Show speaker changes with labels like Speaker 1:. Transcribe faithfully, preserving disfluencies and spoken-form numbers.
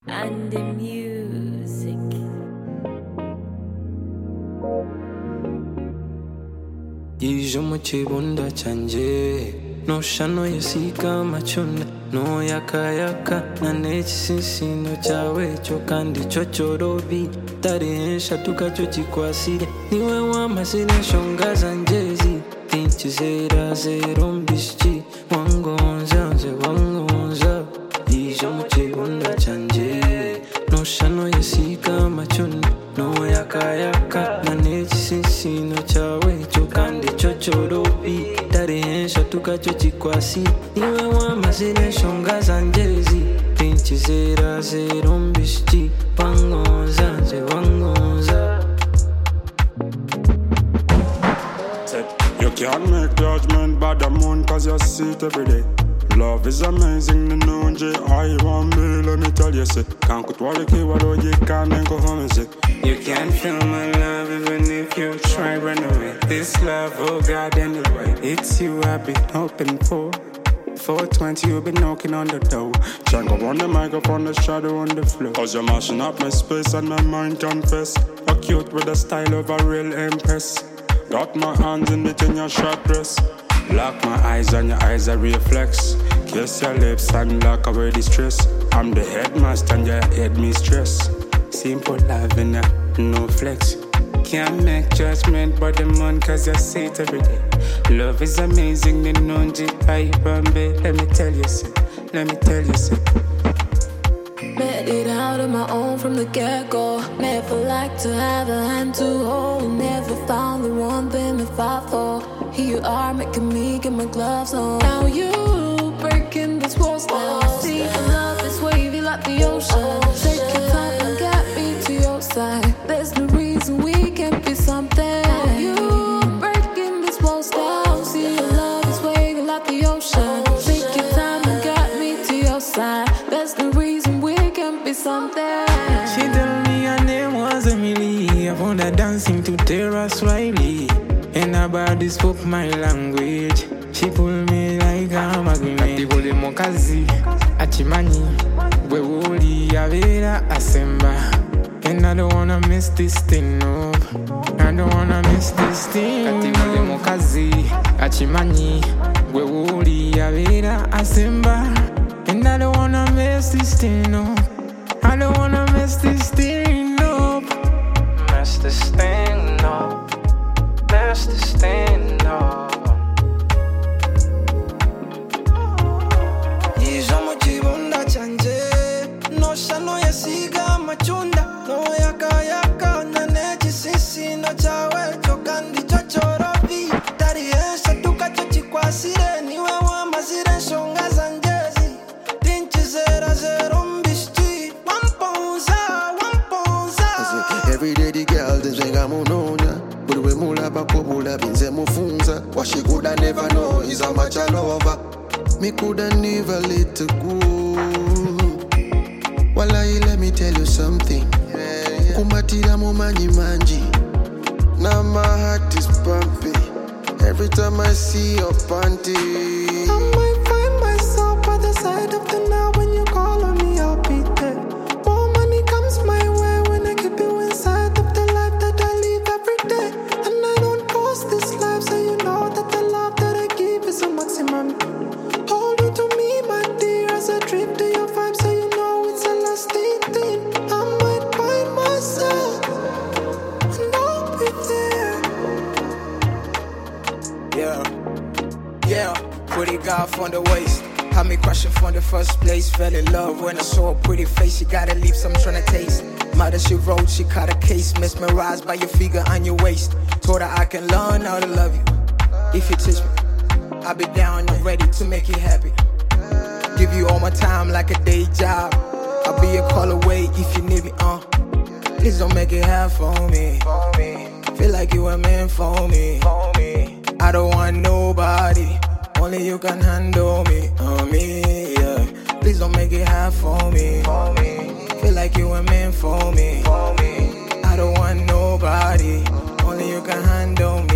Speaker 1: and the music.
Speaker 2: Yije mu kibunda cyanjye noshano yasiga amacunda no yakayaka na n'ekisinsino cyawe cyo kandi cyo cyorobi tarehensha tukacyo kikwasire niwe wamazina shonga zanjezi tinchizera zero mbishiki wangonza nze wangonza yije mu kibunda cyanjye noshano yasiga amacunda no yakayaka na n'ekisinsino cyawe cyo kandi cyo cyorobi tarehensha tukacyo kikwasi niwe wamazina shonga zanjezi tinchizera zero mbishiki wangonza nze wangonza.
Speaker 3: You can't make judgment by the moon cause you see it every day. Love is amazing, the noon J I want me, let me tell you, say can't quit what you keep, what you can't then go home and say you can't feel my love even if you try run away. This love, oh God, anyway, it's you I've been hoping for. four twenty, you've been knocking on the door. Trying to go on the microphone, the shadow on the floor. Cause you're mashing up my space and my mind confess. You're cute with the style of a real empress. Got my hands in between your short dress. Lock my eyes and your eyes are reflex. Kiss your lips and lock away the stress. I'm the headmaster and your head mistress. Simple love and no flex. Can't make judgment by the moon cause you see it every day. Love is amazing, the nonji I bambe. Let me tell you so, let me tell you so.
Speaker 4: Made it out on my own from the get-go. Never liked to have a hand to hold. Never found the one thing to fight for. Here you are making me get my gloves on. Now you breaking this walls down. See your love is wavy like the ocean. Take your time and get me to your side. There's no reason we can't be something. Now you breaking this walls down. See your love is wavy like the ocean. Take your time and get me to your side. There's no reason we can't be something.
Speaker 5: She told me her name was Emily. I found her dancing to Terrace Riley. And her body spoke my language. She pulled me like a magnet. Tivole mokazi, achimani, bwewoli yavera asemba. And I don't wanna miss this thing up. I don't wanna miss this thing up. Tivole mokazi, achimani, bwewoli yavera asemba. And I don't wanna mess this thing up. I don't wanna mess this thing up.
Speaker 2: Mess this thing up. Mess this thing up.
Speaker 6: Yije mu kibunda cyanjye noshano yasiga amacunda no yakayaka na n'ekisinsino cyawe cyo kandi cyo cyorobi tarihensha tukacyo kikwasire niwe wamazire nshonga zanjezi tinchizera zero mbishiki wamponza wamponza.
Speaker 7: Every day the girl they say I'm unonya. But we mula bakobula binze mufunza. What she coulda never know is how much I love her. Me coulda never let her go. Wallahi, let me tell you something. Kumbatira mu manji manji. Now my heart is pumping. Every time I see your panty.
Speaker 6: I might find myself by the side of the night when you call on me, I'll be there. More money comes my way when I keep you inside of the life that I live every day. And I don't post this life, so you know that the love that I give is a maximum. Hold you to me, my dear, as I trip to your vibe, so you know it's a lasting thing. I might find myself, and I'll be there.
Speaker 8: Yeah, yeah, pretty girl from the waist. Had me crushing from the first place. Fell in love when I saw a pretty face. She gotta leave some tryna taste. Mother she wrote, she caught a case. Mesmerized by your figure and your waist. Told her I can learn how to love you if you teach me. I'll be down and ready to make you happy. Give you all my time like a day job. I'll be a call away if you need me, uh. Please don't make it hard for me. Feel like you were meant for me. I don't want nobody. Only you can handle me, uh, me, yeah. Please don't make it hard for me. Feel like you were meant for me. I don't want nobody. Only you can handle me.